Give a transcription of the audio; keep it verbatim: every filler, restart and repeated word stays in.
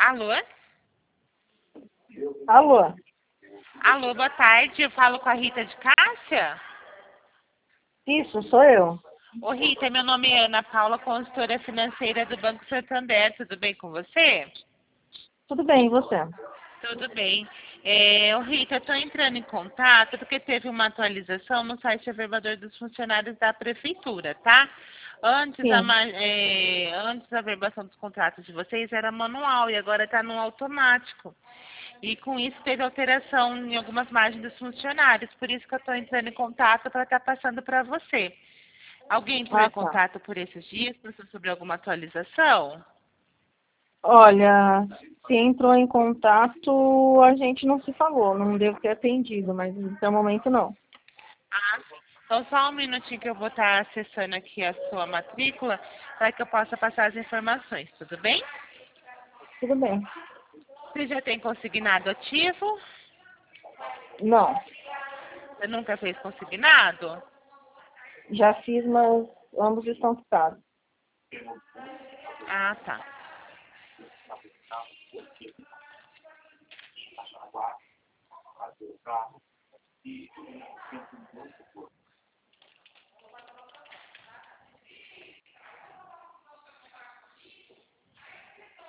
Alô? Alô? Alô, boa tarde. Eu falo com a Rita de Cássia? Isso, sou eu. Ô, Rita, meu nome é Ana Paula, consultora financeira do Banco Santander. Tudo bem com você? Tudo bem, e você? Tudo bem. É, ô, Rita, eu estou entrando em contato porque teve uma atualização no site Averbador dos Funcionários da Prefeitura, tá? Antes a, Sim. ma- é, antes a averbação dos contratos de vocês era manual e agora está no automático. E com isso teve alteração em algumas margens dos funcionários. Por isso que eu estou entrando em contato para estar passando para você. Alguém entrou Ah, em tá. contato por esses dias, pensou sobre alguma atualização? Olha, se entrou em contato, a gente não se falou, não devo ter atendido, mas até o momento não. Ah, sim. Então só um minutinho que eu vou estar acessando aqui a sua matrícula para que eu possa passar as informações, tudo bem? Tudo bem. Você já tem consignado ativo? Não, Você nunca fez consignado? já fiz, mas ambos estão quitados. Ah, tá.